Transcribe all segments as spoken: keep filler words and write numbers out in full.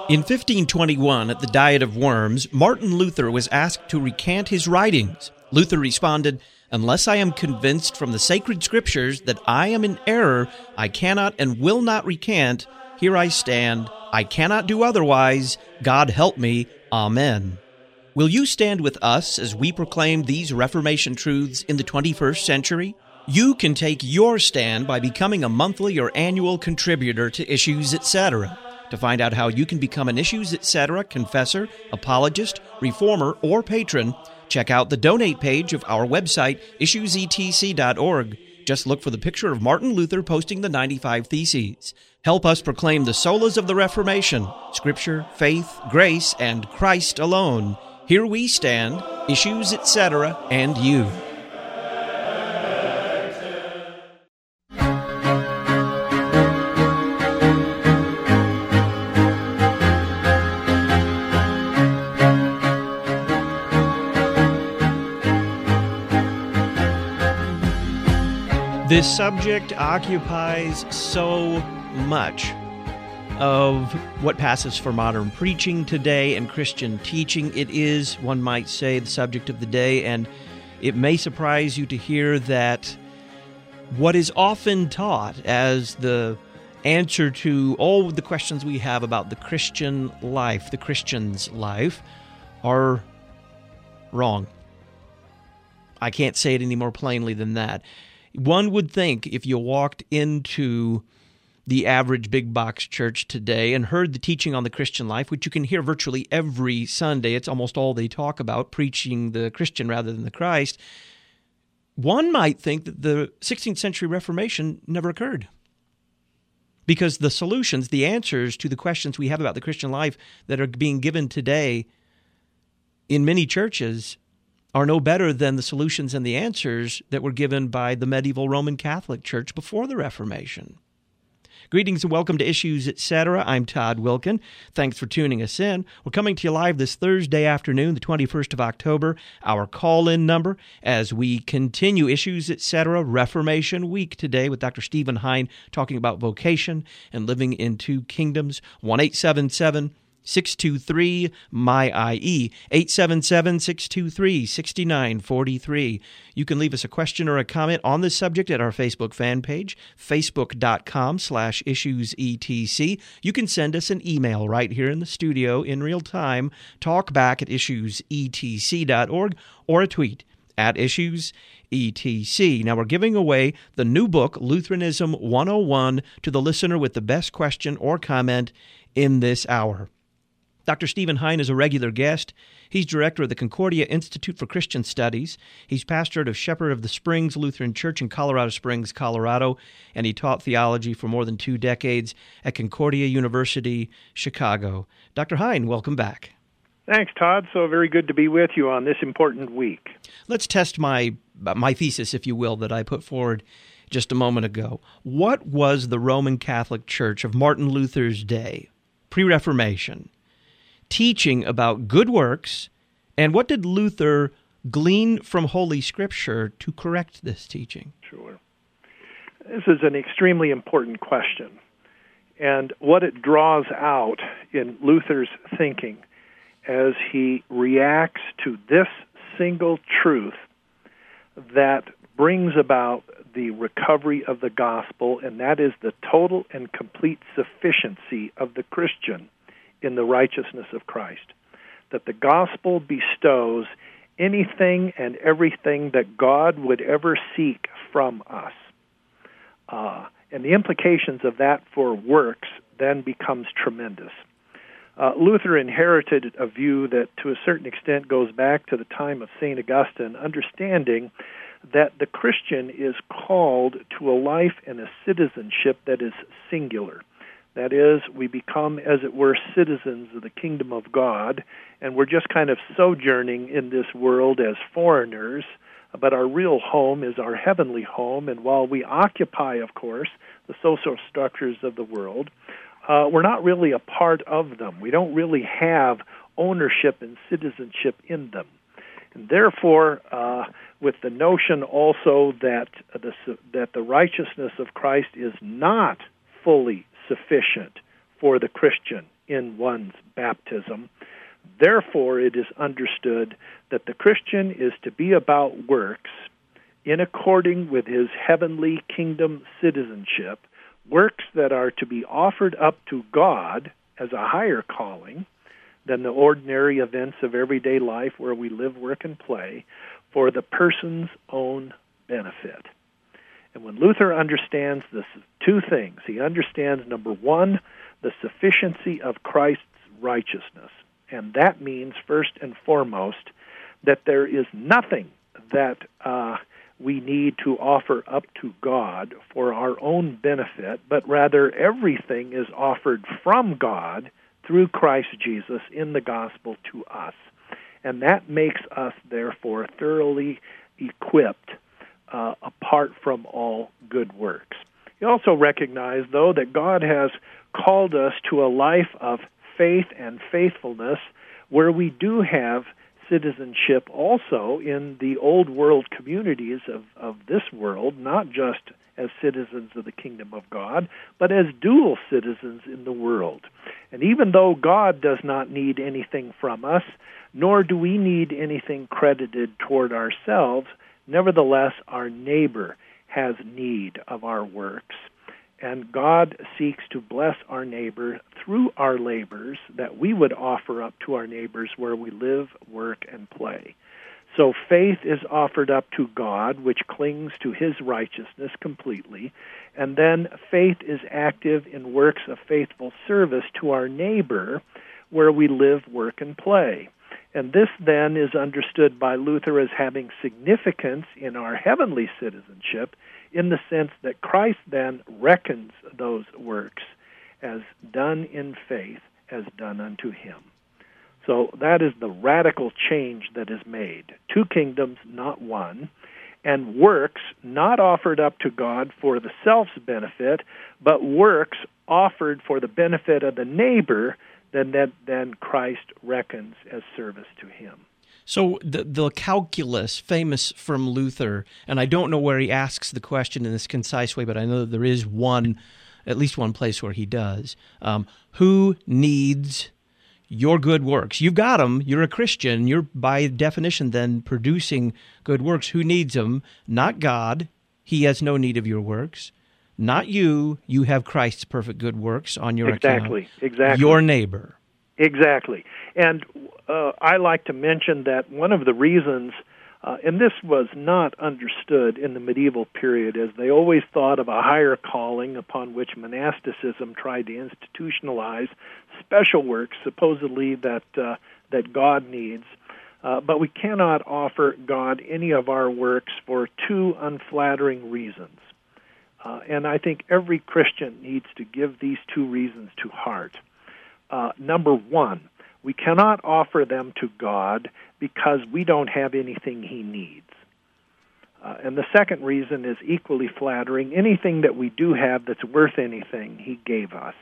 In fifteen twenty-one, at the Diet of Worms, Martin Luther was asked to recant his writings. Luther responded, "Unless I am convinced from the sacred scriptures that I am in error, I cannot and will not recant. Here I stand. I cannot do otherwise. God help me. Amen." Will you stand with us as we proclaim these Reformation truths in the twenty-first century? You can take your stand by becoming a monthly or annual contributor to Issues Etc. To find out how you can become an Issues Etc. confessor, apologist, reformer, or patron, check out the donate page of our website, issues e t c dot org. Just look for the picture of Martin Luther posting the ninety-five Theses. Help us proclaim the solas of the Reformation, Scripture, faith, grace, and Christ alone. Here we stand, Issues Etc., and you. This subject occupies so much of what passes for modern preaching today and Christian teaching. It is, one might say, the subject of the day, and it may surprise you to hear that what is often taught as the answer to all the questions we have about the Christian life, the Christian's life, are wrong. I can't say it any more plainly than that. One would think if you walked into the average big box church today and heard the teaching on the Christian life, which you can hear virtually every Sunday, it's almost all they talk about, preaching the Christian rather than the Christ, one might think that the sixteenth century Reformation never occurred. Because the solutions, the answers to the questions we have about the Christian life that are being given today in many churches are no better than the solutions and the answers that were given by the medieval Roman Catholic Church before the Reformation. Greetings and welcome to Issues Etc. I'm Todd Wilkin. Thanks for tuning us in. We're coming to you live this Thursday afternoon, the twenty-first of October, our call-in number, as we continue Issues Etc. Reformation Week today with Doctor Stephen Hein talking about vocation and living in two kingdoms. one eight seven seven six two three M Y I E, eight seven seven, six two three, six nine four three. You can leave us a question or a comment on this subject at our Facebook fan page, facebook.com slash issuesetc. You can send us an email right here in the studio in real time, talkback at issues e t c dot org, or a tweet at issuesetc. Now, we're giving away the new book, Lutheranism one oh one, to the listener with the best question or comment in this hour. Doctor Stephen Hein is a regular guest. He's director of the Concordia Institute for Christian Studies. He's pastor of Shepherd of the Springs Lutheran Church in Colorado Springs, Colorado, and he taught theology for more than two decades at Concordia University, Chicago. Doctor Hein, welcome back. Thanks, Todd. So very good to be with you on this important week. Let's test my my thesis, if you will, that I put forward just a moment ago. What was the Roman Catholic Church of Martin Luther's day, pre-Reformation, teaching about good works, and what did Luther glean from Holy Scripture to correct this teaching? Sure. This is an extremely important question, and what it draws out in Luther's thinking as he reacts to this single truth that brings about the recovery of the gospel, and that is the total and complete sufficiency of the Christian in the righteousness of Christ, that the gospel bestows anything and everything that God would ever seek from us. Uh, and the implications of that for works then becomes tremendous. Uh, Luther inherited a view that to a certain extent goes back to the time of Saint Augustine, understanding that the Christian is called to a life and a citizenship that is singular. That is, we become, as it were, citizens of the kingdom of God, and we're just kind of sojourning in this world as foreigners, but our real home is our heavenly home, and while we occupy, of course, the social structures of the world, uh, we're not really a part of them. We don't really have ownership and citizenship in them. And therefore, uh, with the notion also that the, that the righteousness of Christ is not fully sufficient for the Christian in one's baptism. Therefore, it is understood that the Christian is to be about works in according with his heavenly kingdom citizenship, works that are to be offered up to God as a higher calling than the ordinary events of everyday life where we live, work, and play, for the person's own benefit. And when Luther understands this two things, he understands, number one, the sufficiency of Christ's righteousness. And that means, first and foremost, that there is nothing that uh, we need to offer up to God for our own benefit, but rather everything is offered from God through Christ Jesus in the gospel to us. And that makes us, therefore, thoroughly equipped uh, apart from all good works. You also recognize, though, that God has called us to a life of faith and faithfulness where we do have citizenship also in the old world communities of, of this world, not just as citizens of the kingdom of God, but as dual citizens in the world. And even though God does not need anything from us, nor do we need anything credited toward ourselves, nevertheless our neighbor has need of our works. And God seeks to bless our neighbor through our labors that we would offer up to our neighbors where we live, work, and play. So faith is offered up to God, which clings to his righteousness completely. And then faith is active in works of faithful service to our neighbor where we live, work, and play. And this then is understood by Luther as having significance in our heavenly citizenship, in the sense that Christ then reckons those works as done in faith, as done unto him. So that is the radical change that is made. Two kingdoms, not one, and works not offered up to God for the self's benefit, but works offered for the benefit of the neighbor, then that then Christ reckons as service to him. So the the calculus, famous from Luther, and I don't know where he asks the question in this concise way, but I know that there is one, at least one place where he does. Um, who needs your good works? You've got them. You're a Christian. You're, by definition, then producing good works. Who needs them? Not God. He has no need of your works. Not you. You have Christ's perfect good works on your exactly, account. Exactly. Your neighbor. Exactly. And uh, I like to mention that one of the reasons, uh, and this was not understood in the medieval period, as they always thought of a higher calling upon which monasticism tried to institutionalize special works, supposedly that uh, that God needs. Uh, but we cannot offer God any of our works for two unflattering reasons. Uh, and I think every Christian needs to give these two reasons to heart. Uh, number one, we cannot offer them to God because we don't have anything he needs. Uh, and the second reason is equally flattering. Anything that we do have that's worth anything, he gave us.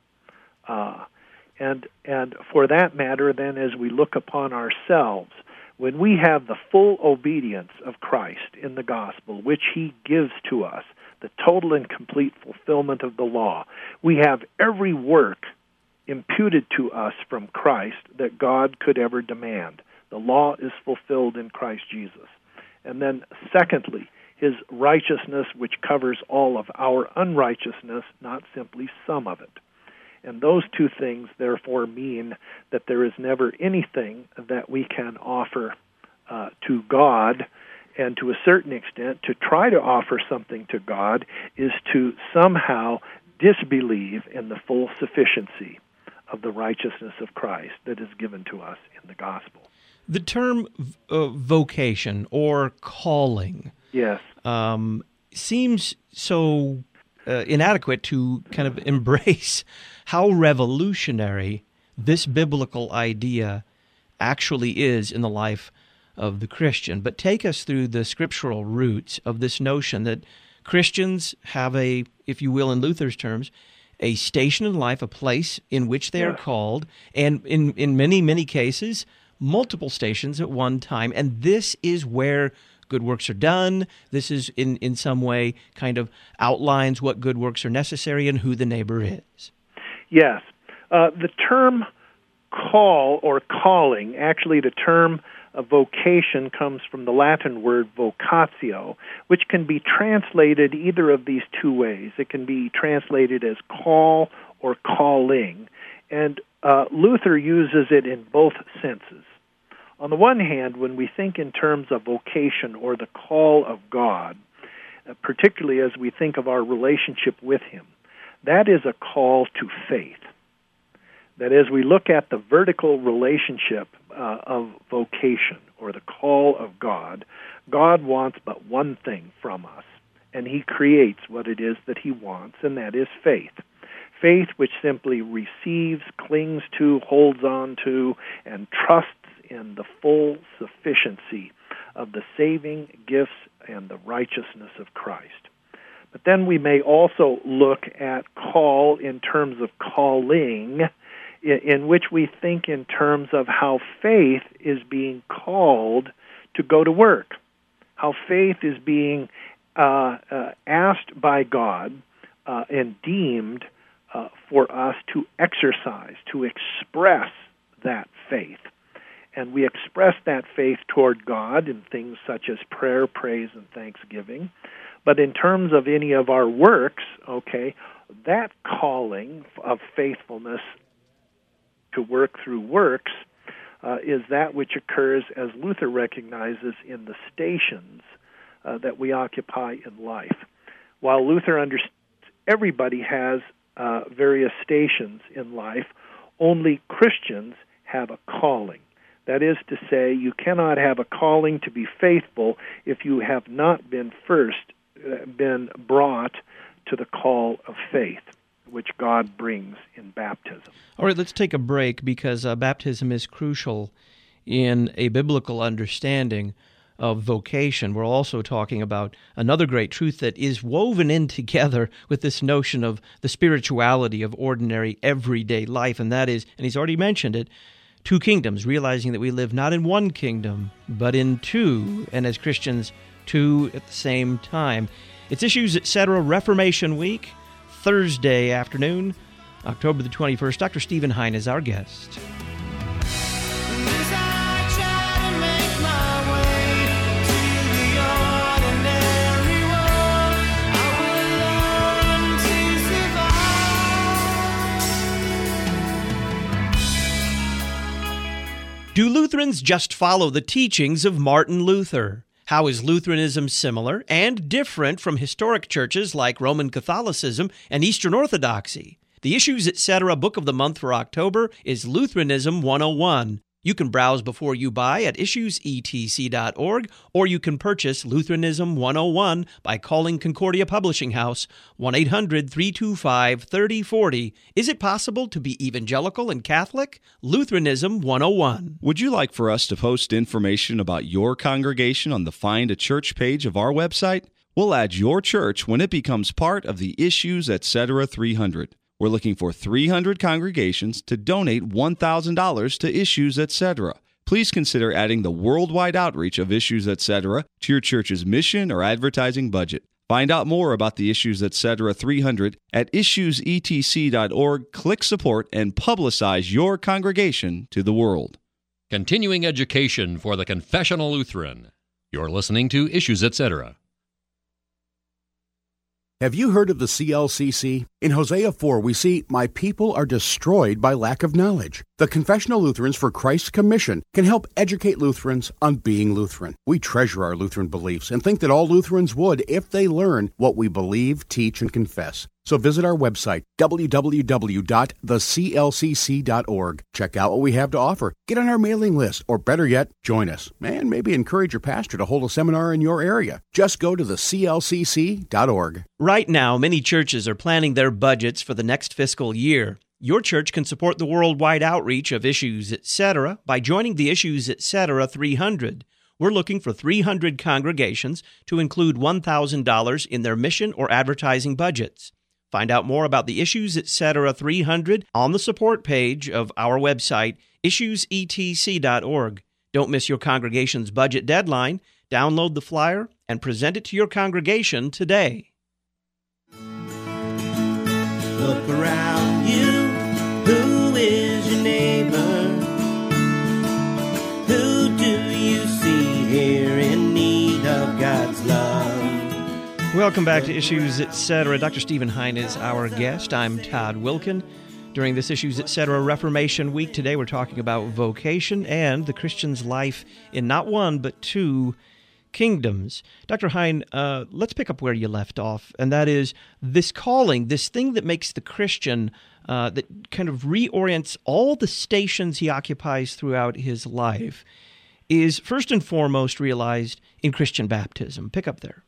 Uh, and and for that matter, then, as we look upon ourselves, when we have the full obedience of Christ in the gospel, which he gives to us, the total and complete fulfillment of the law, we have every work imputed to us from Christ that God could ever demand. The law is fulfilled in Christ Jesus. And then, secondly, his righteousness, which covers all of our unrighteousness, not simply some of it. And those two things, therefore, mean that there is never anything that we can offer uh, to God, and to a certain extent, to try to offer something to God is to somehow disbelieve in the full sufficiency of the righteousness of Christ that is given to us in the gospel. The term uh, vocation or calling yes. um, seems so uh, inadequate to kind of embrace how revolutionary this biblical idea actually is in the life of the Christian. But take us through the scriptural roots of this notion that Christians have a, if you will, in Luther's terms, a station in life, a place in which they yes. are called, and in, in many, many cases, multiple stations at one time. And this is where good works are done. This is, in, in some way, kind of outlines what good works are necessary and who the neighbor is. Yes. Uh, the term call or calling, actually the term uh, vocation comes from the Latin word vocatio, which can be translated either of these two ways. It can be translated as call or calling, and uh, Luther uses it in both senses. On the one hand, when we think in terms of vocation or the call of God, uh, particularly as we think of our relationship with Him, that is a call to faith. That as we look at the vertical relationship uh, of vocation or the call of God, God wants but one thing from us, and He creates what it is that He wants, and that is faith. Faith which simply receives, clings to, holds on to, and trusts in the full sufficiency of the saving gifts and the righteousness of Christ. But then we may also look at call in terms of calling, in which we think in terms of how faith is being called to go to work, how faith is being uh, uh, asked by God uh, and deemed uh, for us to exercise, to express that faith. And we express that faith toward God in things such as prayer, praise, and thanksgiving. But in terms of any of our works, okay, that calling of faithfulness to work through works uh, is that which occurs, as Luther recognizes, in the stations uh, that we occupy in life. While Luther understands everybody has uh, various stations in life, only Christians have a calling. That is to say, you cannot have a calling to be faithful if you have not been first uh, been brought to the call of faith, which God brings in baptism. All right, let's take a break because uh, baptism is crucial in a biblical understanding of vocation. We're also talking about another great truth that is woven in together with this notion of the spirituality of ordinary, everyday life, and that is, and he's already mentioned it, two kingdoms, realizing that we live not in one kingdom, but in two, and as Christians, two at the same time. It's Issues, et cetera. Reformation Week, Thursday afternoon, October the twenty-first. Doctor Stephen Hein is our guest. Do Lutherans just follow the teachings of Martin Luther? How is Lutheranism similar and different from historic churches like Roman Catholicism and Eastern Orthodoxy? The Issues, et cetera. Book of the month for October is Lutheranism one oh one. You can browse before you buy at issues e t c dot org, or you can purchase Lutheranism one oh one by calling Concordia Publishing House, one eight hundred, three two five, three oh four oh. Is it possible to be evangelical and Catholic? Lutheranism one oh one. Would you like for us to post information about your congregation on the Find a Church page of our website? We'll add your church when it becomes part of the Issues, et cetera. three hundred. We're looking for three hundred congregations to donate one thousand dollars to Issues, et cetera. Please consider adding the worldwide outreach of Issues, et cetera to your church's mission or advertising budget. Find out more about the Issues, et cetera. three hundred at issues e t c dot org. Click support and publicize your congregation to the world. Continuing education for the Confessional Lutheran. You're listening to Issues, et cetera. Have you heard of the C L C C? In Hosea four, we see, "My people are destroyed by lack of knowledge." The Confessional Lutherans for Christ's Commission can help educate Lutherans on being Lutheran. We treasure our Lutheran beliefs and think that all Lutherans would if they learn what we believe, teach, and confess. So visit our website, w w w dot the c l c c dot org. Check out what we have to offer. Get on our mailing list, or better yet, join us. And maybe encourage your pastor to hold a seminar in your area. Just go to the c l c c dot org. Right now, many churches are planning their budgets for the next fiscal year. Your church can support the worldwide outreach of Issues, et cetera by joining the Issues, et cetera. three hundred. We're looking for three hundred congregations to include one thousand dollars in their mission or advertising budgets. Find out more about the Issues, et cetera. three hundred on the support page of our website, issues e t c dot org. Don't miss your congregation's budget deadline. Download the flyer and present it to your congregation today. Look around you, who Welcome back to Issues Etc. Doctor Stephen Hein is our guest. I'm Todd Wilkin. During this Issues Etc. Reformation Week, today we're talking about vocation and the Christian's life in not one, but two kingdoms. Doctor Hein, uh, let's pick up where you left off, and that is this calling, this thing that makes the Christian, uh, that kind of reorients all the stations he occupies throughout his life, is first and foremost realized in Christian baptism. Pick up there.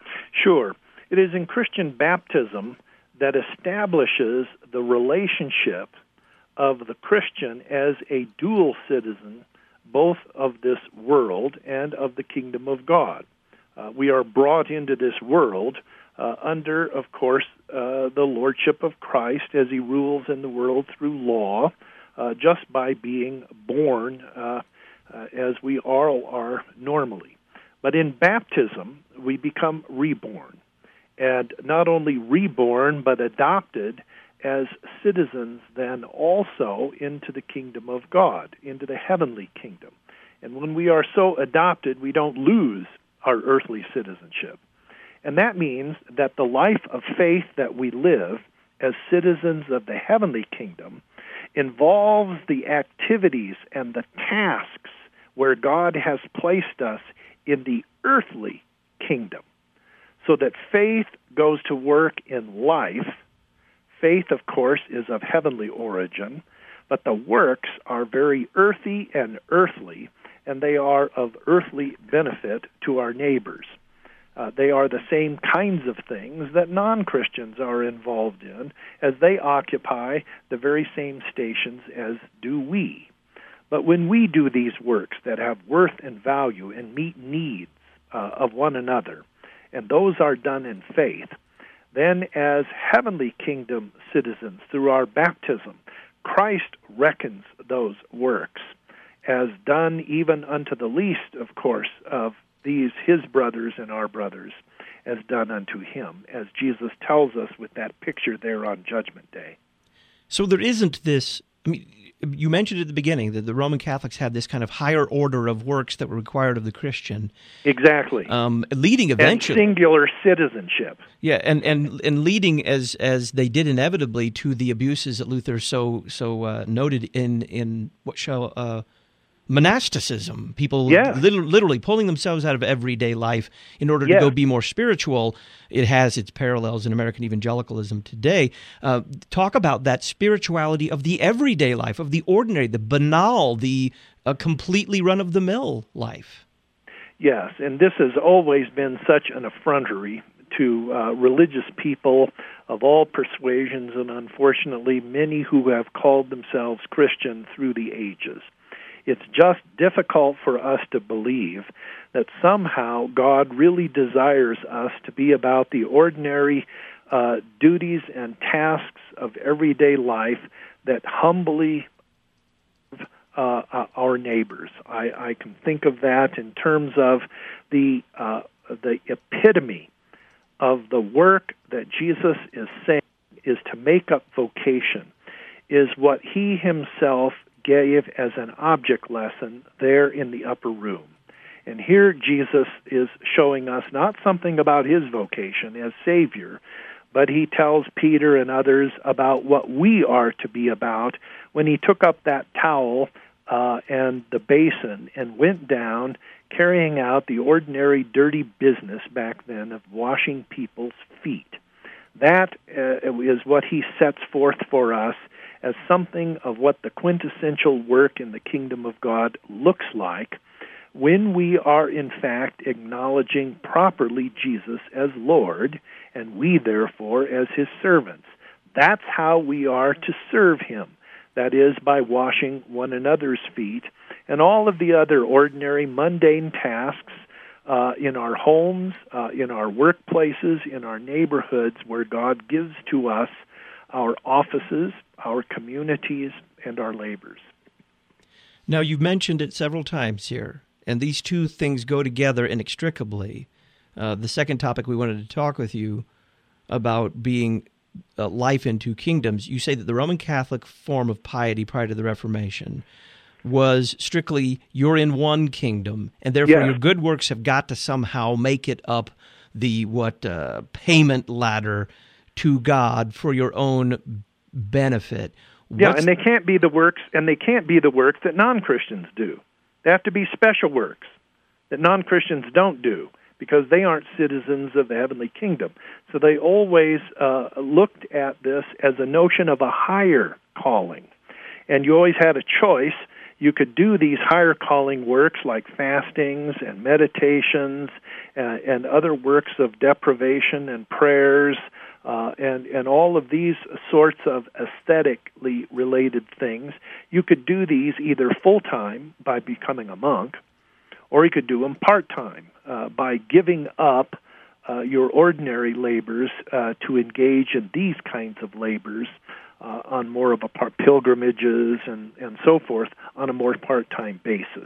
Sure. It is in Christian baptism that establishes the relationship of the Christian as a dual citizen, both of this world and of the kingdom of God. Uh, we are brought into this world uh, under, of course, uh, the lordship of Christ as he rules in the world through law, uh, just by being born uh, uh, as we all are normally. But in baptism, we become reborn, and not only reborn, but adopted as citizens then also into the kingdom of God, into the heavenly kingdom. And when we are so adopted, we don't lose our earthly citizenship. And that means that the life of faith that we live as citizens of the heavenly kingdom involves the activities and the tasks where God has placed us in the earthly kingdom, so that faith goes to work in life. Faith, of course, is of heavenly origin, but the works are very earthy and earthly, and they are of earthly benefit to our neighbors. Uh, they are the same kinds of things that non-Christians are involved in, as they occupy the very same stations as do we. But when we do these works that have worth and value and meet needs uh, of one another, and those are done in faith, then as heavenly kingdom citizens through our baptism, Christ reckons those works as done even unto the least, of course, of these his brothers and our brothers, as done unto him, as Jesus tells us with that picture there on Judgment Day. So there isn't this, I mean, you mentioned at the beginning that the Roman Catholics had this kind of higher order of works that were required of the Christian. Exactly. Um, leading eventually... And singular citizenship. Yeah, and, and, and leading, as as they did inevitably, to the abuses that Luther so so uh, noted in, in what shall... Uh, monasticism, people yeah. literally, literally pulling themselves out of everyday life in order to yeah. go be more spiritual. It has its parallels in American evangelicalism today. Uh, talk about that spirituality of the everyday life, of the ordinary, the banal, the uh, completely run-of-the-mill life. Yes, and this has always been such an effrontery to uh, religious people of all persuasions, and unfortunately many who have called themselves Christian through the ages. It's just difficult for us to believe that somehow God really desires us to be about the ordinary uh, duties and tasks of everyday life that humbly uh, uh, our neighbors. I, I can think of that in terms of the uh, the epitome of the work that Jesus is saying is to make up vocation, is what he himself gave as an object lesson there in the upper room. And here Jesus is showing us not something about his vocation as Savior, but he tells Peter and others about what we are to be about when he took up that towel uh, and the basin and went down, carrying out the ordinary dirty business back then of washing people's feet. That uh, is what he sets forth for us as something of what the quintessential work in the kingdom of God looks like when we are in fact acknowledging properly Jesus as Lord, and we therefore as his servants. That's how we are to serve him. That is, by washing one another's feet and all of the other ordinary mundane tasks uh, in our homes, uh, in our workplaces, in our neighborhoods where God gives to us our offices, our communities, and our labors. Now, you've mentioned it several times here, and these two things go together inextricably. Uh, the second topic we wanted to talk with you about being uh, life in two kingdoms, you say that the Roman Catholic form of piety prior to the Reformation was strictly you're in one kingdom, and therefore yeah. your good works have got to somehow make it up the what uh, payment ladder to God for your own benefit. Yeah, What's and they can't be the works, and they can't be the works that non-Christians do. They have to be special works that non-Christians don't do, because they aren't citizens of the heavenly kingdom. So they always uh, looked at this as a notion of a higher calling. And you always had a choice. You could do these higher calling works like fastings and meditations uh, and other works of deprivation and prayers uh, and, and all of these sorts of aesthetically related things. You could do these either full-time by becoming a monk, or you could do them part-time uh, by giving up uh, your ordinary labors uh, to engage in these kinds of labors uh, on more of a part pilgrimages and, and so forth on a more part-time basis.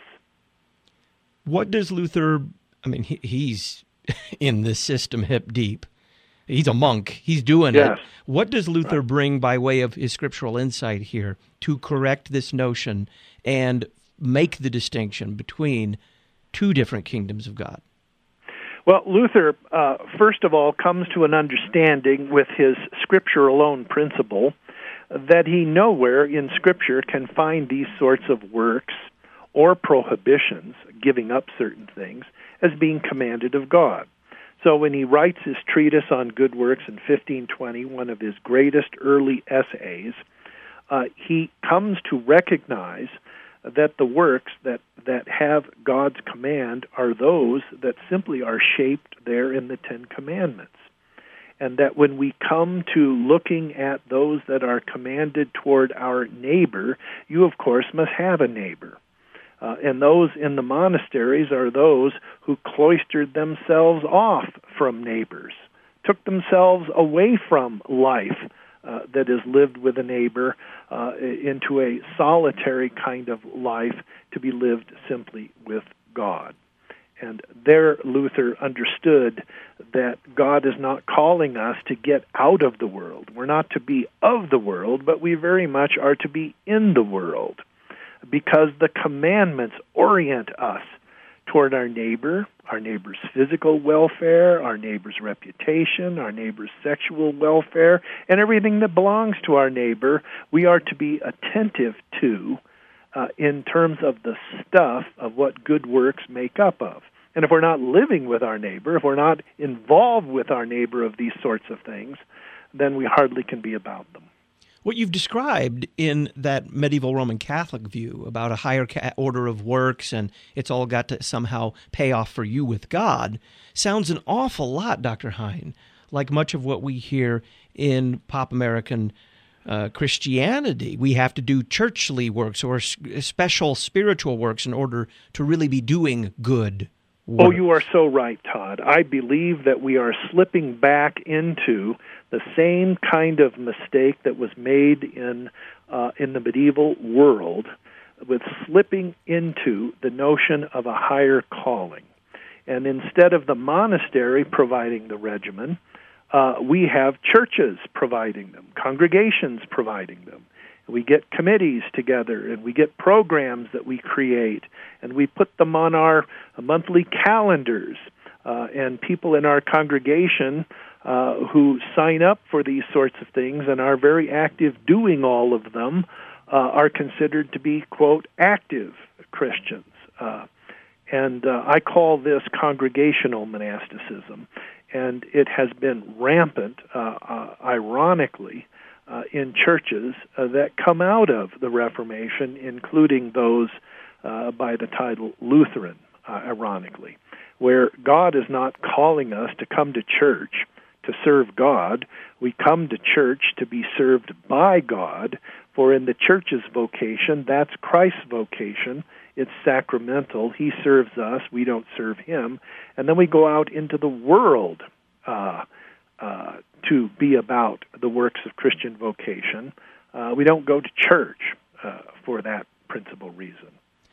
What does Luther, I mean, he, he's in this system hip deep. He's a monk. He's doing yes. it. What does Luther right. bring by way of his scriptural insight here to correct this notion and make the distinction between two different kingdoms of God? Well, Luther, uh, first of all, comes to an understanding with his Scripture alone principle that he nowhere in Scripture can find these sorts of works or prohibitions, giving up certain things, as being commanded of God. So when he writes his treatise on good works in fifteen twenty, one of his greatest early essays, uh, he comes to recognize that the works that, that have God's command are those that simply are shaped there in the Ten Commandments. And that when we come to looking at those that are commanded toward our neighbor, you, of course, must have a neighbor. Uh, and those in the monasteries are those who cloistered themselves off from neighbors, took themselves away from life uh, that is lived with a neighbor uh, into a solitary kind of life to be lived simply with God. And there Luther understood that God is not calling us to get out of the world. We're not to be of the world, but we very much are to be in the world, because the commandments orient us toward our neighbor, our neighbor's physical welfare, our neighbor's reputation, our neighbor's sexual welfare, and everything that belongs to our neighbor, we are to be attentive to uh, in terms of the stuff of what good works make up of. And if we're not living with our neighbor, if we're not involved with our neighbor of these sorts of things, then we hardly can be about them. What you've described in that medieval Roman Catholic view about a higher ca- order of works and it's all got to somehow pay off for you with God sounds an awful lot, Doctor Hein, like much of what we hear in pop American uh, Christianity. We have to do churchly works or s- special spiritual works in order to really be doing good work. Oh, you are so right, Todd. I believe that we are slipping back into the same kind of mistake that was made in uh, in the medieval world, with slipping into the notion of a higher calling. And instead of the monastery providing the regimen, uh, we have churches providing them, congregations providing them. We get committees together, and we get programs that we create, and we put them on our monthly calendars. Uh, and people in our congregation uh, who sign up for these sorts of things and are very active doing all of them uh, are considered to be, quote, active Christians. Uh, and uh, I call this congregational monasticism. And it has been rampant, uh, uh, ironically, uh, in churches uh, that come out of the Reformation, including those uh, by the title Lutheran, uh, ironically, where God is not calling us to come to church to serve God. We come to church to be served by God, for in the church's vocation, that's Christ's vocation. It's sacramental. He serves us. We don't serve him. And then we go out into the world uh, uh, to be about the works of Christian vocation. Uh, we don't go to church uh, for that principal reason.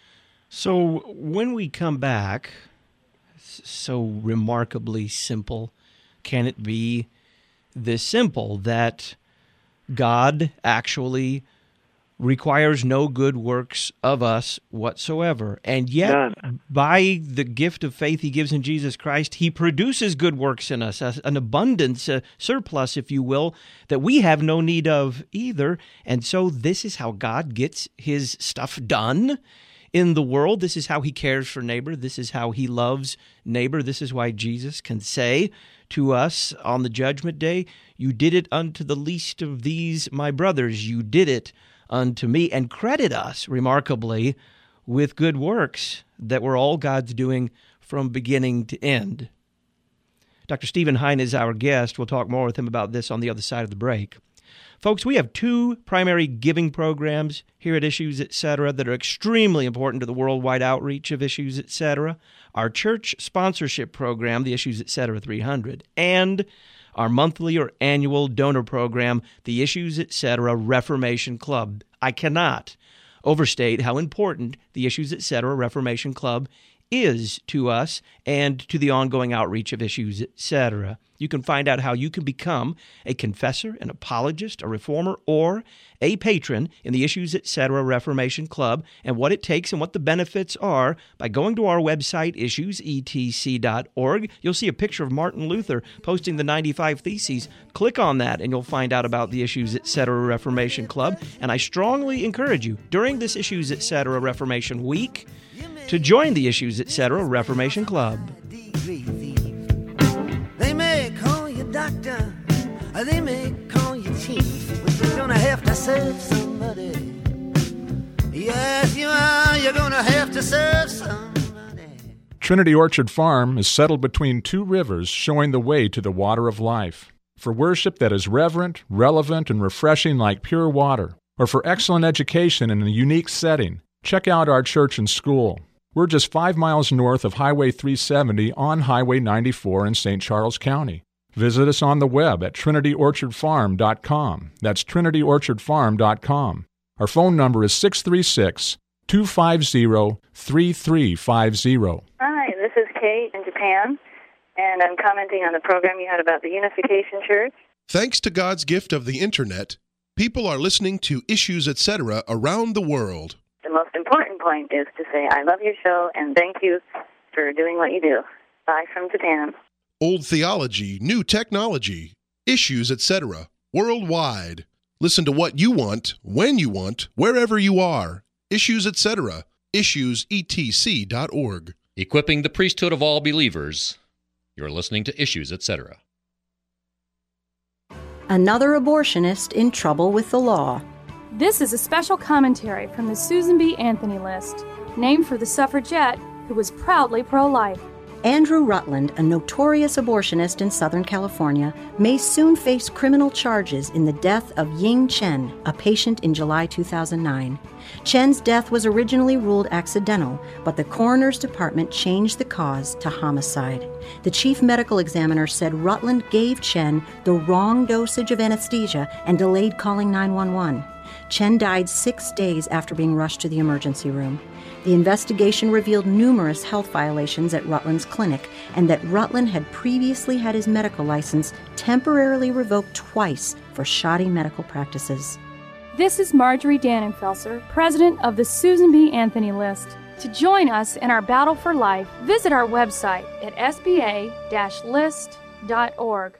So when we come back, so remarkably simple, can it be this simple that God actually requires no good works of us whatsoever. And yet, None. by the gift of faith he gives in Jesus Christ, he produces good works in us, an abundance, a surplus, if you will, that we have no need of either. And so this is how God gets his stuff done in the world. This is how he cares for neighbor. This is how he loves neighbor. This is why Jesus can say to us on the judgment day, "You did it unto the least of these, my brothers. You did it unto me," and credit us, remarkably, with good works that were all God's doing from beginning to end. Doctor Stephen Hein is our guest. We'll talk more with him about this on the other side of the break. Folks, we have two primary giving programs here at Issues, et cetera, that are extremely important to the worldwide outreach of Issues, et cetera. Our church sponsorship program, the Issues, et cetera, three hundred, and our monthly or annual donor program, the Issues, et cetera, Reformation Club. I cannot overstate how important the Issues, et cetera, Reformation Club is to us and to the ongoing outreach of Issues, et cetera. You can find out how you can become a confessor, an apologist, a reformer, or a patron in the Issues, et cetera, Reformation Club, and what it takes and what the benefits are by going to our website, issues e t c dot org. You'll see a picture of Martin Luther posting the ninety-five Theses. Click on that, and you'll find out about the Issues, et cetera, Reformation Club. And I strongly encourage you, during this Issues, et cetera, Reformation Week, to join the Issues, et cetera, Reformation Club. They may call you doctor, or they may call you chief, but you're gonna have to serve somebody. Yes, you are, you're gonna have to serve somebody. Trinity Orchard Farm is settled between two rivers, showing the way to the water of life. For worship that is reverent, relevant, and refreshing like pure water, or for excellent education in a unique setting, check out our church and school. We're just five miles north of Highway three seventy on Highway ninety-four in Saint Charles County. Visit us on the web at trinity orchard farm dot com. That's trinity orchard farm dot com. Our phone number is six three six, two five zero, three three five zero. Hi, this is Kate in Japan, and I'm commenting on the program you had about the Unification Church. Thanks to God's gift of the Internet, people are listening to Issues, et cetera around the world. The most important point is to say, I love your show, and thank you for doing what you do. Bye from Japan. Old theology, new technology, Issues, et cetera, worldwide. Listen to what you want, when you want, wherever you are. Issues, et cetera, issues e t c dot org. Equipping the priesthood of all believers. You're listening to Issues, et cetera. Another abortionist in trouble with the law. This is a special commentary from the Susan B. Anthony list, named for the suffragette who was proudly pro-life. Andrew Rutland, a notorious abortionist in Southern California, may soon face criminal charges in the death of Ying Chen, a patient in July two thousand nine. Chen's death was originally ruled accidental, but the coroner's department changed the cause to homicide. The chief medical examiner said Rutland gave Chen the wrong dosage of anesthesia and delayed calling nine one one. Chen died six days after being rushed to the emergency room. The investigation revealed numerous health violations at Rutland's clinic and that Rutland had previously had his medical license temporarily revoked twice for shoddy medical practices. This is Marjorie Dannenfelser, president of the Susan B. Anthony List. To join us in our battle for life, visit our website at s b a dash list dot org.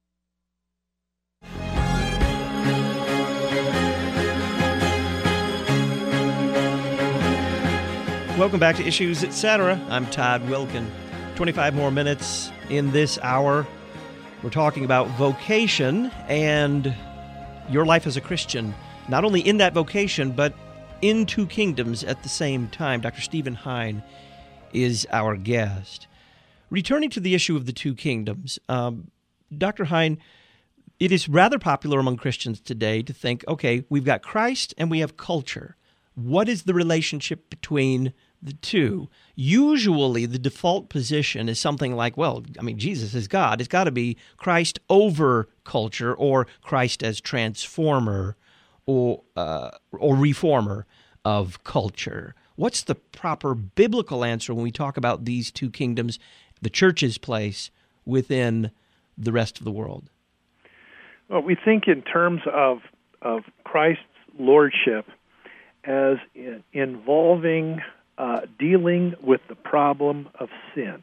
Welcome back to Issues, et cetera. I'm Todd Wilkin. twenty-five more minutes in this hour. We're talking about vocation and your life as a Christian, not only in that vocation, but in two kingdoms at the same time. Doctor Stephen Hein is our guest. Returning to the issue of the two kingdoms, um, Doctor Hein, it is rather popular among Christians today to think, okay, we've got Christ and we have culture. What is the relationship between the two? Usually the default position is something like, well, I mean, Jesus is God. It's got to be Christ over culture or Christ as transformer or uh, or reformer of culture. What's the proper biblical answer when we talk about these two kingdoms, the church's place within the rest of the world? Well, we think in terms of, of Christ's lordship as in, involving uh, dealing with the problem of sin,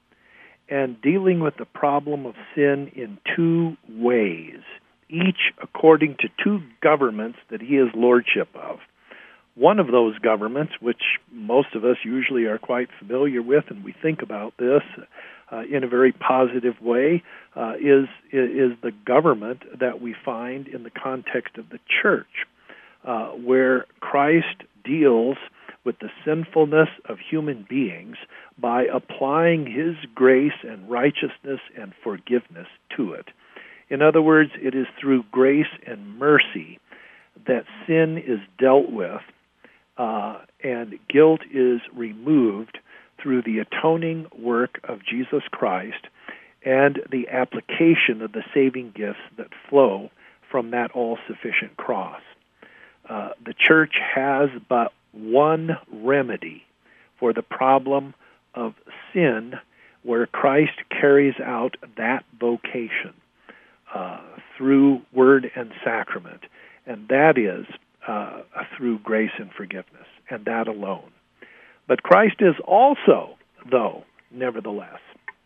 and dealing with the problem of sin in two ways, each according to two governments that he is lordship of. One of those governments, which most of us usually are quite familiar with, and we think about this uh, in a very positive way, uh, is is the government that we find in the context of the church, uh, where Christ deals with the sinfulness of human beings by applying his grace and righteousness and forgiveness to it. In other words, it is through grace and mercy that sin is dealt with, uh, and guilt is removed through the atoning work of Jesus Christ and the application of the saving gifts that flow from that all-sufficient cross. Uh, the church has but one remedy for the problem of sin, where Christ carries out that vocation uh, through word and sacrament, and that is uh, through grace and forgiveness, and that alone. But Christ is also, though, nevertheless,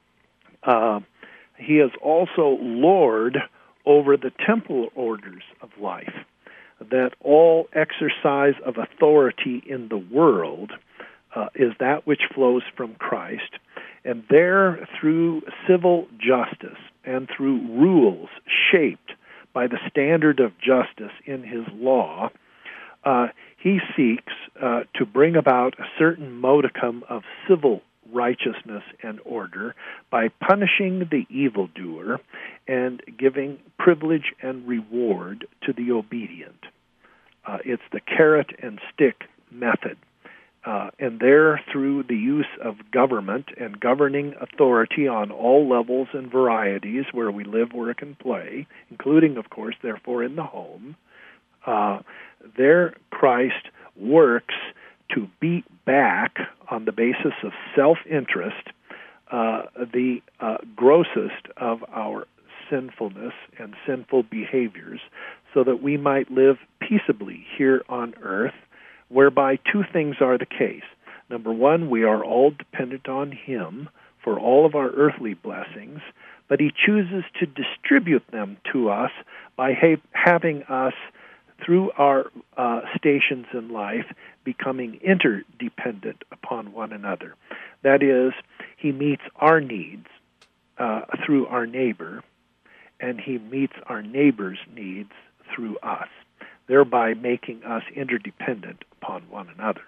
uh, he is also Lord over the temporal orders of life, that all exercise of authority in the world uh, is that which flows from Christ, and there, through civil justice and through rules shaped by the standard of justice in his law, uh, he seeks uh, to bring about a certain modicum of civil righteousness and order by punishing the evildoer and giving privilege and reward to the obedient. Uh, it's the carrot and stick method. Uh, and there, through the use of government and governing authority on all levels and varieties where we live, work, and play, including, of course, therefore, in the home, uh, there Christ works to beat back, on the basis of self-interest, uh, the uh, grossest of our sinfulness and sinful behaviors, so that we might live peaceably here on earth, whereby two things are the case. Number one, we are all dependent on him for all of our earthly blessings, but he chooses to distribute them to us by ha- having us, through our uh, stations in life, becoming interdependent upon one another. That is, he meets our needs uh, through our neighbor, and he meets our neighbor's needs through us, thereby making us interdependent upon one another.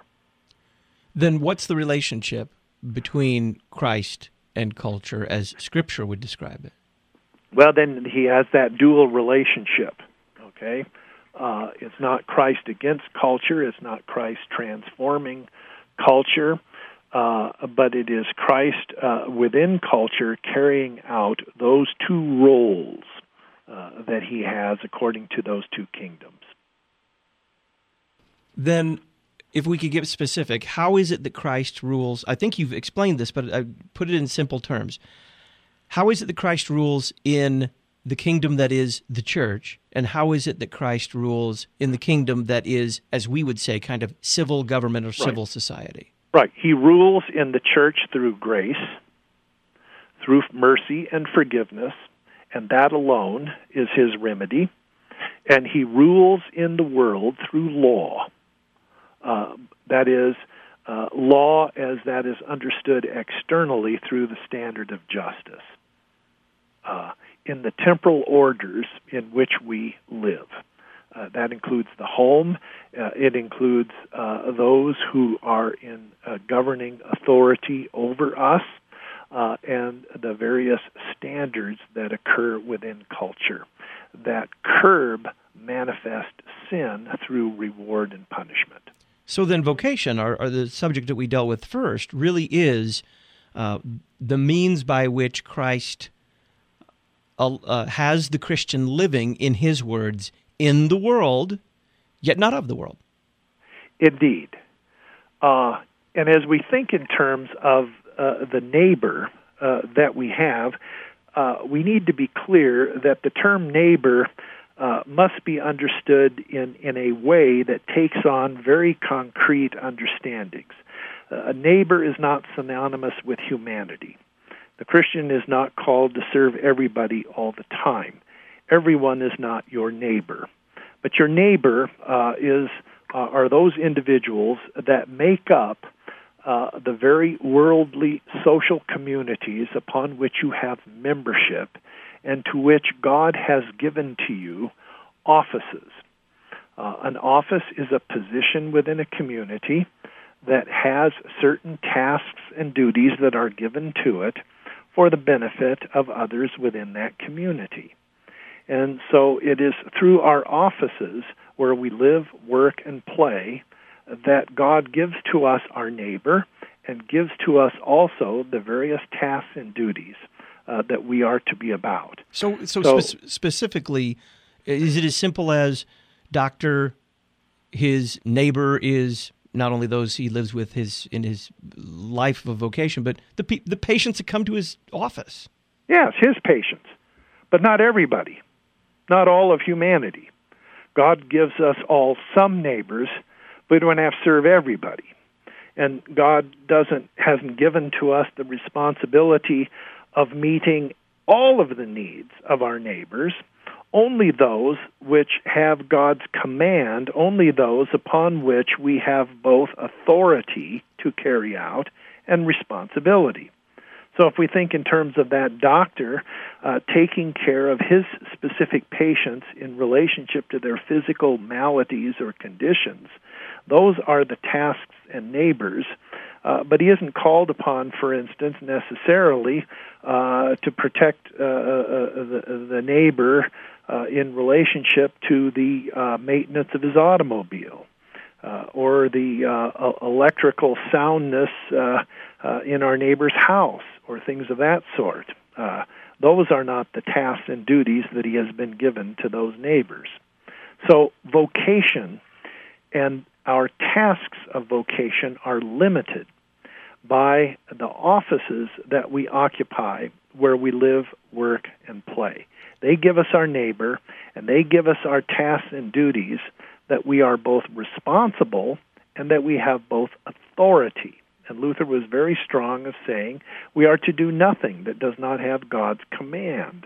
Then what's the relationship between Christ and culture as Scripture would describe it? Well, then he has that dual relationship, okay? Uh, it's not Christ against culture, it's not Christ transforming culture, uh, but it is Christ uh, within culture carrying out those two roles uh, that he has according to those two kingdoms. Then, if we could get specific, how is it that Christ rules? I think you've explained this, but I put it in simple terms. How is it that Christ rules in the kingdom that is the church, and how is it that Christ rules in the kingdom that is, as we would say, kind of civil government or civil right. society? Right. He rules in the church through grace, through mercy and forgiveness, and that alone is his remedy. And he rules in the world through law. Uh, that is, uh, law as that is understood externally through the standard of justice. Uh, in the temporal orders in which we live. Uh, that includes the home. Uh, it includes uh, those who are in uh, governing authority over us, uh, and the various standards that occur within culture that curb manifest sin through reward and punishment. So then vocation, or, or the subject that we dealt with first, really is uh, the means by which Christ Uh, has the Christian living, in his words, in the world, yet not of the world. Indeed. Uh, and as we think in terms of uh, the neighbor uh, that we have, uh, we need to be clear that the term neighbor uh, must be understood in, in a way that takes on very concrete understandings. Uh, a neighbor is not synonymous with humanity. The Christian is not called to serve everybody all the time. Everyone is not your neighbor. But your neighbor uh, is uh, are those individuals that make up uh, the very worldly social communities upon which you have membership and to which God has given to you offices. Uh, an office is a position within a community that has certain tasks and duties that are given to it for the benefit of others within that community. And so it is through our offices where we live, work, and play that God gives to us our neighbor and gives to us also the various tasks and duties uh, that we are to be about. So, so, so spe- specifically, is it as simple as doctor, his neighbor is not only those he lives with his in his life of vocation, but the pe- the patients that come to his office? Yes, his patients, but not everybody, not all of humanity. God gives us all some neighbors, but we don't have to serve everybody. And God doesn't hasn't given to us the responsibility of meeting all of the needs of our neighbors, only those which have God's command, only those upon which we have both authority to carry out and responsibility. So if we think in terms of that doctor uh, taking care of his specific patients in relationship to their physical maladies or conditions, those are the tasks and neighbors. Uh, but he isn't called upon, for instance, necessarily uh, to protect uh, uh, the, the neighbor uh, in relationship to the uh, maintenance of his automobile uh, or the uh, electrical soundness uh, uh, in our neighbor's house or things of that sort. Uh, those are not the tasks and duties that he has been given to those neighbors. So vocation and our tasks of vocation are limited by the offices that we occupy where we live, work, and play. They give us our neighbor, and they give us our tasks and duties that we are both responsible and that we have both authority. And Luther was very strong of saying we are to do nothing that does not have God's command.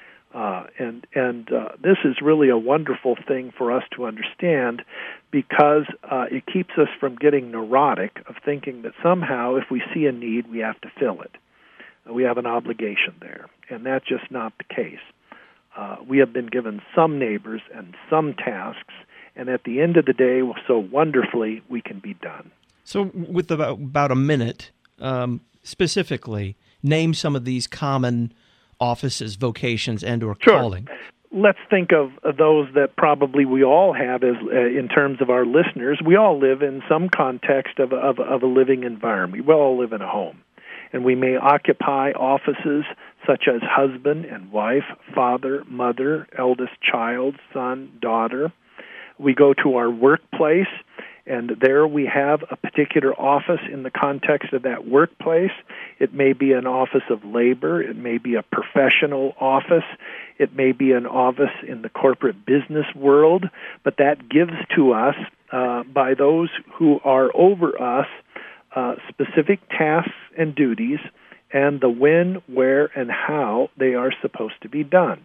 Uh, and and uh, this is really a wonderful thing for us to understand because uh, it keeps us from getting neurotic of thinking that somehow if we see a need, we have to fill it. Uh, we have an obligation there, and that's just not the case. Uh, we have been given some neighbors and some tasks, and at the end of the day, so wonderfully, we can be done. So with about, about a minute, um, specifically, name some of these common offices, vocations, and or sure. calling. Let's think of those that probably we all have as uh, in terms of our listeners. We all live in some context of, of, of a living environment. We all live in a home. And we may occupy offices such as husband and wife, father, mother, eldest child, son, daughter. We go to our workplace, and there we have a particular office in the context of that workplace. It may be an office of labor. It may be a professional office. It may be an office in the corporate business world. But that gives to us, uh, by those who are over us, uh, specific tasks and duties and the when, where, and how they are supposed to be done.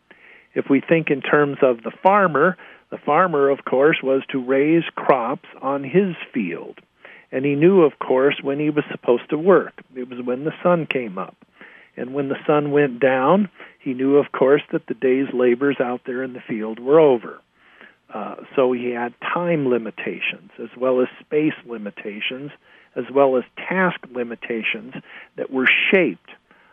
If we think in terms of the farmer, the farmer, of course, was to raise crops on his field. And he knew, of course, when he was supposed to work. It was when the sun came up. And when the sun went down, he knew, of course, that the day's labors out there in the field were over. Uh, so he had time limitations as well as space limitations as well as task limitations that were shaped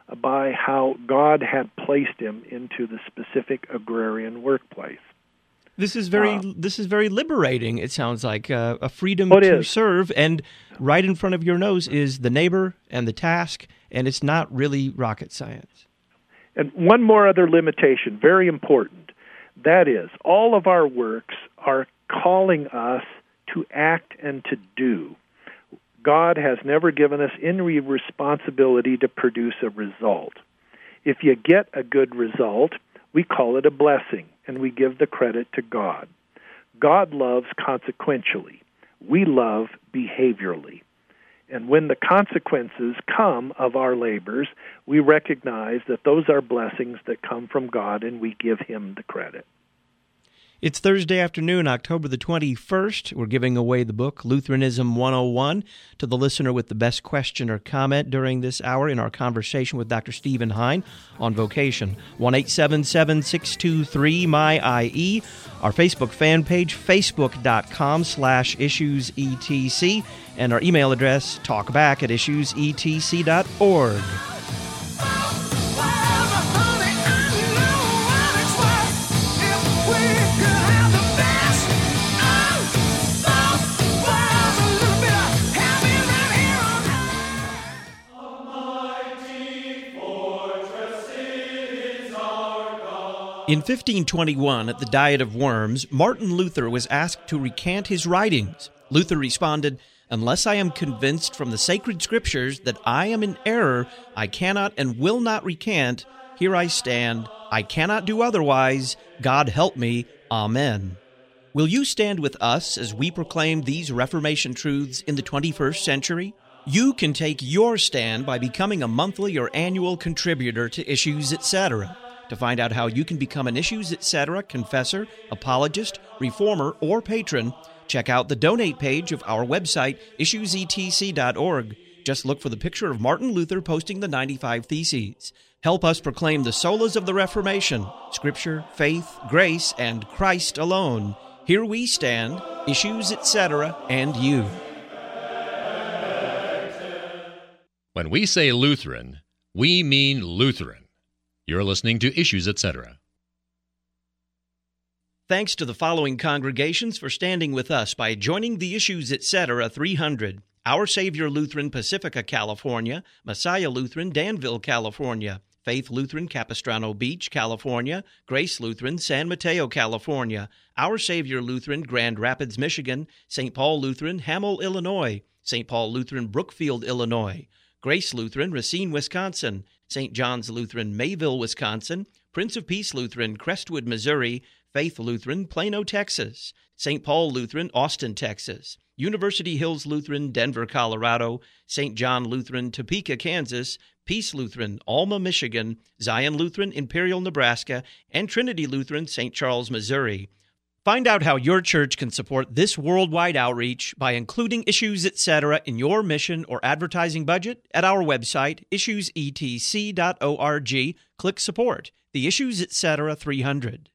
by how God had placed him into the specific agrarian workplace. This is very uh, this is very liberating, it sounds like, uh, a freedom oh, to is. serve, and right in front of your nose is the neighbor and the task, and it's not really rocket science. And one more other limitation, very important. That is, all of our works are calling us to act and to do. God has never given us any responsibility to produce a result. If you get a good result, we call it a blessing, and we give the credit to God. God loves consequentially. We love behaviorally. And when the consequences come of our labors, we recognize that those are blessings that come from God, and we give Him the credit. It's Thursday afternoon, October the twenty-first. We're giving away the book, Lutheranism one oh one, to the listener with the best question or comment during this hour in our conversation with Doctor Stephen Hein on vocation. one eight seven seven, six two three, M Y I E. Our Facebook fan page, facebook.com slash issuesetc. And our email address, talkback at issuesetc dot org. In fifteen twenty-one, at the Diet of Worms, Martin Luther was asked to recant his writings. Luther responded, "Unless I am convinced from the sacred scriptures that I am in error, I cannot and will not recant. Here I stand. I cannot do otherwise. God help me. Amen." Will you stand with us as we proclaim these Reformation truths in the twenty-first century? You can take your stand by becoming a monthly or annual contributor to Issues, et cetera. To find out how you can become an Issues, et cetera confessor, apologist, reformer, or patron, check out the donate page of our website, issues e t c dot org. Just look for the picture of Martin Luther posting the ninety-five Theses. Help us proclaim the solas of the Reformation, Scripture, faith, grace, and Christ alone. Here we stand, Issues, et cetera, and you. When we say Lutheran, we mean Lutheran. You're listening to Issues, et cetera. Thanks to the following congregations for standing with us by joining the Issues, et cetera three hundred. Our Savior Lutheran, Pacifica, California. Messiah Lutheran, Danville, California. Faith Lutheran, Capistrano Beach, California. Grace Lutheran, San Mateo, California. Our Savior Lutheran, Grand Rapids, Michigan. Saint Paul Lutheran, Hamel, Illinois. Saint Paul Lutheran, Brookfield, Illinois. Grace Lutheran, Racine, Wisconsin. Saint John's Lutheran, Mayville, Wisconsin. Prince of Peace Lutheran, Crestwood, Missouri. Faith Lutheran, Plano, Texas. Saint Paul Lutheran, Austin, Texas. University Hills Lutheran, Denver, Colorado. Saint John Lutheran, Topeka, Kansas. Peace Lutheran, Alma, Michigan. Zion Lutheran, Imperial, Nebraska. And Trinity Lutheran, Saint Charles, Missouri. Find out how your church can support this worldwide outreach by including Issues, et cetera in your mission or advertising budget at our website, issues e t c dot org. Click Support, the Issues, et cetera three hundred.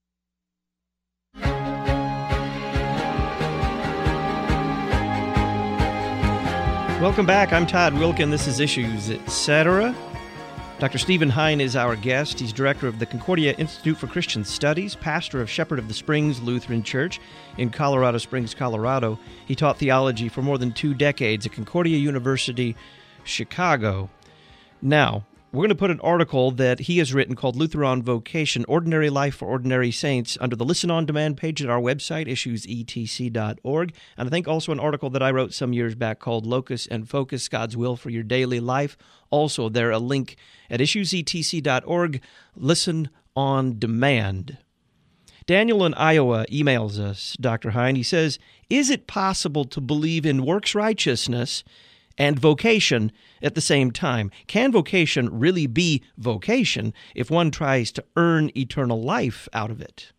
Welcome back. I'm Todd Wilkin. This is Issues, et cetera. Doctor Stephen Hein is our guest. He's director of the Concordia Institute for Christian Studies, pastor of Shepherd of the Springs Lutheran Church in Colorado Springs, Colorado. He taught theology for more than two decades at Concordia University, Chicago. Now, we're going to put an article that he has written called Luther on Vocation, Ordinary Life for Ordinary Saints under the Listen On Demand page at our website, issues e t c dot org. And I think also an article that I wrote some years back called Locus and Focus, God's Will for Your Daily Life. Also there, a link at issues e t c dot org, Listen On Demand. Daniel in Iowa emails us, Doctor Hein. He says, is it possible to believe in works righteousness and vocation at the same time? Can vocation really be vocation if one tries to earn eternal life out of it?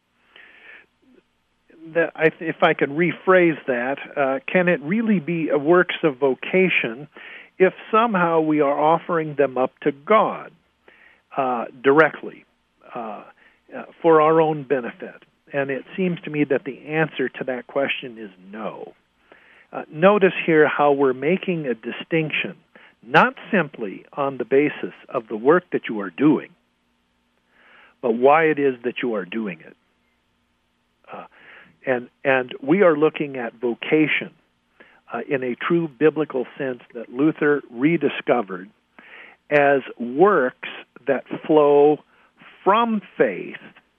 That, I, if I could rephrase that, uh, can it really be a works of vocation if somehow we are offering them up to God uh, directly uh, uh, for our own benefit? And it seems to me that the answer to that question is no. Uh, notice here how we're making a distinction, not simply on the basis of the work that you are doing, but why it is that you are doing it. Uh, and and we are looking at vocation uh, in a true biblical sense that Luther rediscovered as works that flow from faith,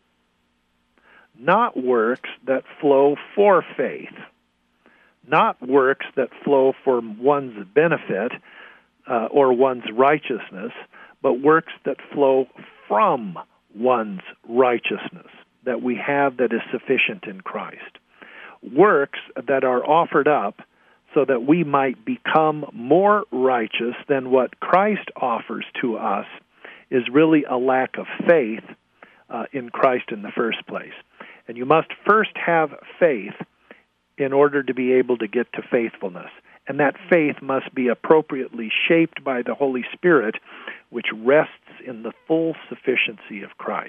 not works that flow for faith. Not works that flow for one's benefit uh, or one's righteousness, but works that flow from one's righteousness that we have that is sufficient in Christ. Works that are offered up so that we might become more righteous than what Christ offers to us is really a lack of faith uh, in Christ in the first place. And you must first have faith in order to be able to get to faithfulness. And that faith must be appropriately shaped by the Holy Spirit, which rests in the full sufficiency of Christ.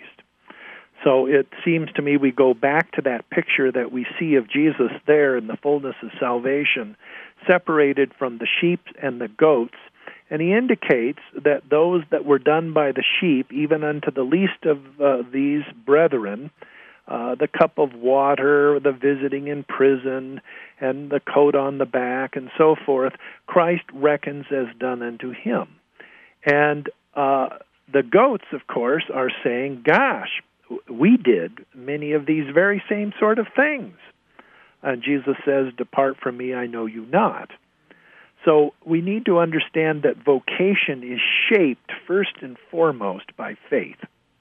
So it seems to me we go back to that picture that we see of Jesus there in the fullness of salvation, separated from the sheep and the goats, and he indicates that those that were done by the sheep, even unto the least of uh, these brethren, uh, the cup of water, the visiting in prison, and the coat on the back, and so forth, Christ reckons as done unto him. And uh, the goats, of course, are saying, gosh, we did many of these very same sort of things. And Jesus says, depart from me, I know you not. So we need to understand that vocation is shaped first and foremost by faith.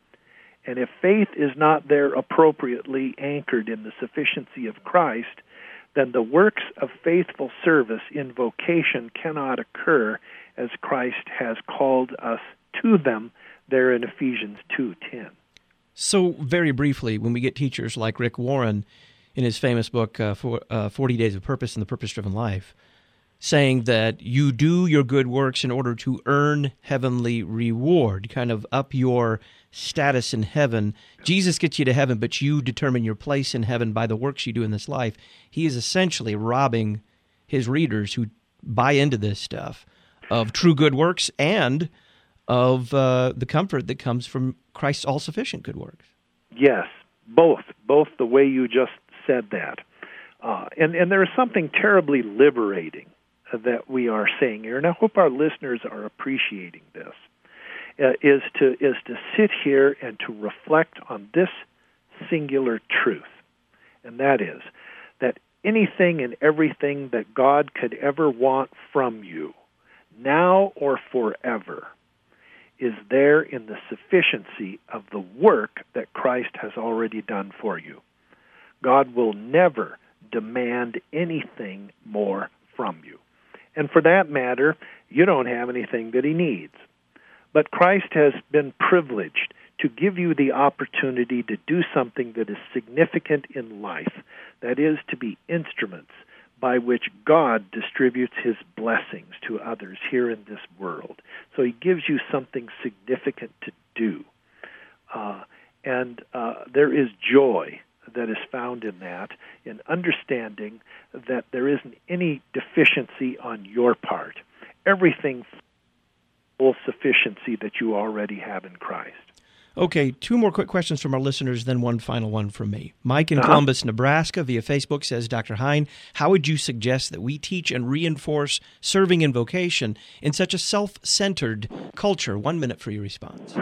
And if faith is not there appropriately anchored in the sufficiency of Christ, then the works of faithful service in vocation cannot occur as Christ has called us to them there in Ephesians two ten. So very briefly, when we get teachers like Rick Warren in his famous book, uh, for, uh, forty Days of Purpose and the Purpose-Driven Life, saying that you do your good works in order to earn heavenly reward, kind of up your status in heaven. Jesus gets you to heaven, but you determine your place in heaven by the works you do in this life. He is essentially robbing his readers who buy into this stuff of true good works and of uh, the comfort that comes from Christ's all-sufficient good works. Yes, both. Both the way you just said that. Uh, and, and there is something terribly liberating that we are saying here, and I hope our listeners are appreciating this, uh, is to is to sit here and to reflect on this singular truth, and that is that anything and everything that God could ever want from you, now or forever, is there in the sufficiency of the work that Christ has already done for you. God will never demand anything more from you. And for that matter, you don't have anything that he needs. But Christ has been privileged to give you the opportunity to do something that is significant in life, that is, to be instruments by which God distributes his blessings to others here in this world. So he gives you something significant to do. Uh, and uh, there is joy that is found in that, in understanding that there isn't any deficiency on your part. Everything full sufficiency that you already have in Christ. Okay, two more quick questions from our listeners, then one final one from me. Mike in uh-huh. Columbus, Nebraska, via Facebook says, Doctor Hein, how would you suggest that we teach and reinforce serving in vocation in such a self-centered culture? One minute for your response.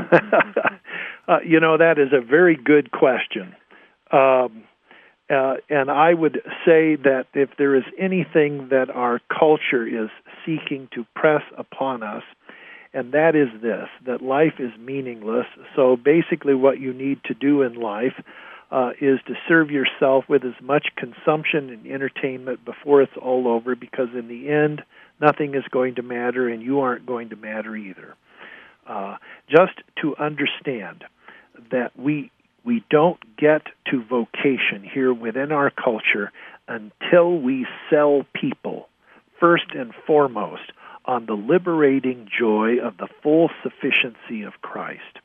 uh, you know, that is a very good question. Um, uh, and I would say that if there is anything that our culture is seeking to press upon us, and that is this, that life is meaningless. So basically what you need to do in life uh, is to serve yourself with as much consumption and entertainment before it's all over, because in the end, nothing is going to matter and you aren't going to matter either. Uh, just to understand that we we don't get to vocation here within our culture until we sell people, first and foremost, on the liberating joy of the full sufficiency of Christ.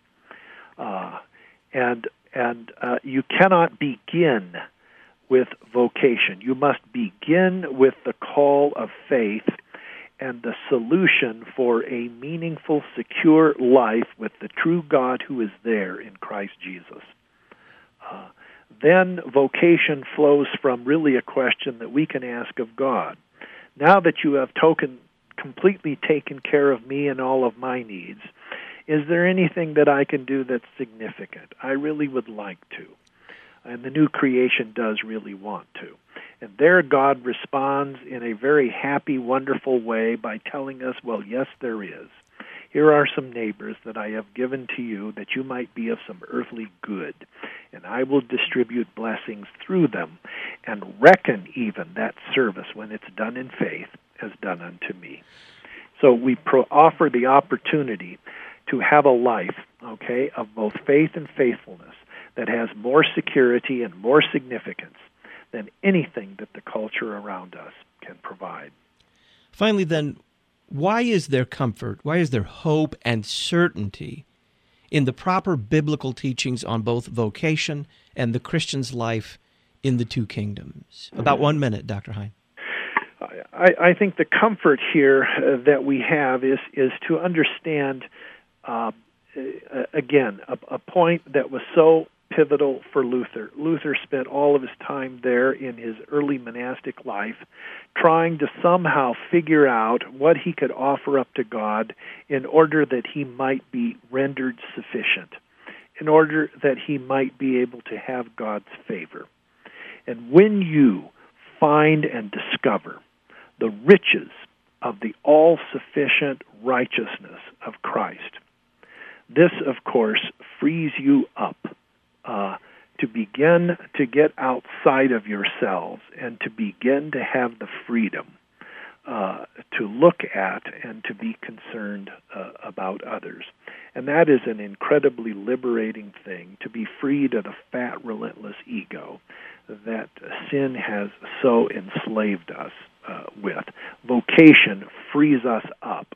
Uh, and and uh, you cannot begin with vocation. You must begin with the call of faith and the solution for a meaningful, secure life with the true God who is there in Christ Jesus. Uh, then vocation flows from really a question that we can ask of God. Now that you have token, completely taken care of me and all of my needs, is there anything that I can do that's significant? I really would like to. And the new creation does really want to. And there God responds in a very happy, wonderful way by telling us, well, yes, there is. Here are some neighbors that I have given to you that you might be of some earthly good, and I will distribute blessings through them, and reckon even that service, when it's done in faith, as done unto me. So we pro- offer the opportunity to have a life, okay, of both faith and faithfulness that has more security and more significance than anything that the culture around us can provide. Finally, then, why is there comfort, why is there hope and certainty in the proper biblical teachings on both vocation and the Christian's life in the two kingdoms? About one minute, Doctor Hine. I, I think the comfort here uh, that we have is, is to understand, uh, again, a, a point that was so pivotal for Luther. Luther spent all of his time there in his early monastic life trying to somehow figure out what he could offer up to God in order that he might be rendered sufficient, in order that he might be able to have God's favor. And when you find and discover the riches of the all-sufficient righteousness of Christ, this, of course, frees you up Uh, to begin to get outside of yourselves and to begin to have the freedom uh, to look at and to be concerned uh, about others. And that is an incredibly liberating thing, to be freed of the fat, relentless ego that sin has so enslaved us uh, with. Vocation frees us up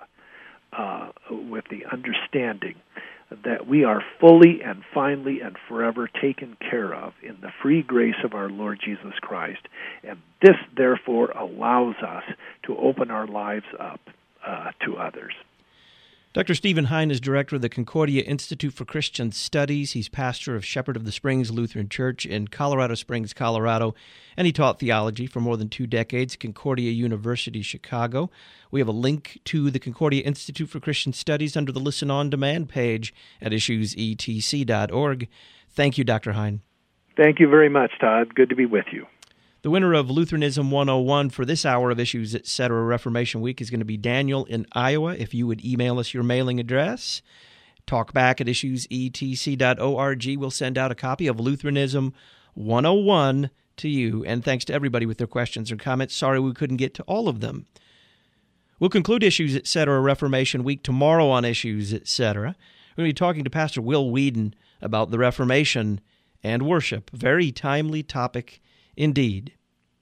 uh, with the understanding that we are fully and finally and forever taken care of in the free grace of our Lord Jesus Christ. And this, therefore, allows us to open our lives up uh, to others. Doctor Stephen Hine is director of the Concordia Institute for Christian Studies. He's pastor of Shepherd of the Springs Lutheran Church in Colorado Springs, Colorado, and he taught theology for more than two decades at Concordia University, Chicago. We have a link to the Concordia Institute for Christian Studies under the Listen On Demand page at issues e t c dot org. Thank you, Doctor Hine. Thank you very much, Todd. Good to be with you. The winner of Lutheranism one oh one for this hour of Issues, et cetera. Reformation Week is going to be Daniel in Iowa. If you would email us your mailing address, talkback at issues e t c dot org, we'll send out a copy of Lutheranism one oh one to you. And thanks to everybody with their questions and comments. Sorry we couldn't get to all of them. We'll conclude Issues, et cetera. Reformation Week tomorrow on Issues, et cetera. We're going to be talking to Pastor Will Whedon about the Reformation and worship. Very timely topic indeed.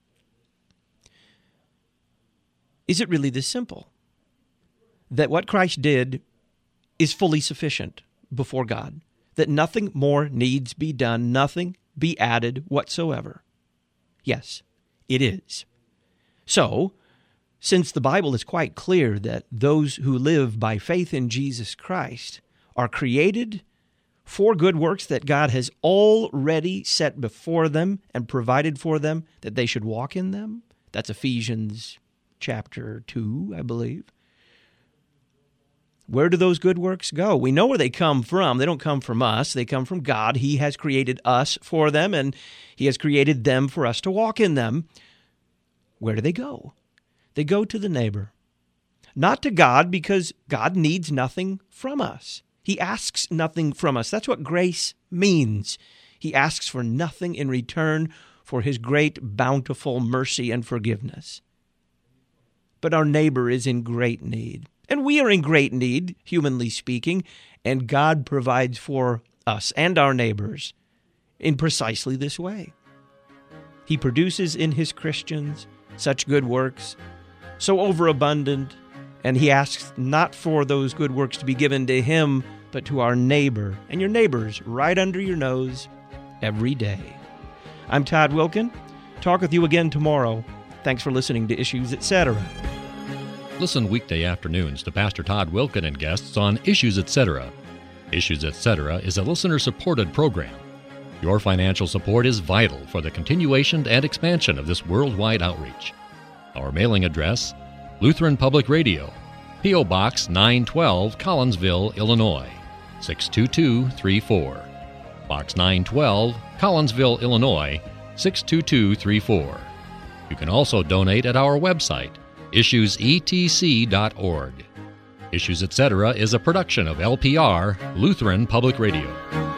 Is it really this simple? That what Christ did is fully sufficient before God? That nothing more needs be done, nothing be added whatsoever? Yes, it is. So, since the Bible is quite clear that those who live by faith in Jesus Christ are created for good works that God has already set before them and provided for them, that they should walk in them. That's Ephesians chapter two, I believe. Where do those good works go? We know where they come from. They don't come from us. They come from God. He has created us for them, and He has created them for us to walk in them. Where do they go? They go to the neighbor. Not to God, because God needs nothing from us. He asks nothing from us. That's what grace means. He asks for nothing in return for His great bountiful mercy and forgiveness. But our neighbor is in great need. And we are in great need, humanly speaking, and God provides for us and our neighbors in precisely this way. He produces in His Christians such good works, so overabundant, and He asks not for those good works to be given to Him, but to our neighbor, and your neighbor's right under your nose every day. I'm Todd Wilkin. Talk with you again tomorrow. Thanks for listening to Issues, et cetera. Listen weekday afternoons to Pastor Todd Wilkin and guests on Issues, et cetera. Issues, et cetera is a listener-supported program. Your financial support is vital for the continuation and expansion of this worldwide outreach. Our mailing address, Lutheran Public Radio, P O. Box nine twelve, Collinsville, Illinois, six two two three four. Box nine twelve, Collinsville, Illinois, six two two three four. You can also donate at our website, issues e t c dot org. Issues Etc. is a production of L P R, Lutheran Public Radio.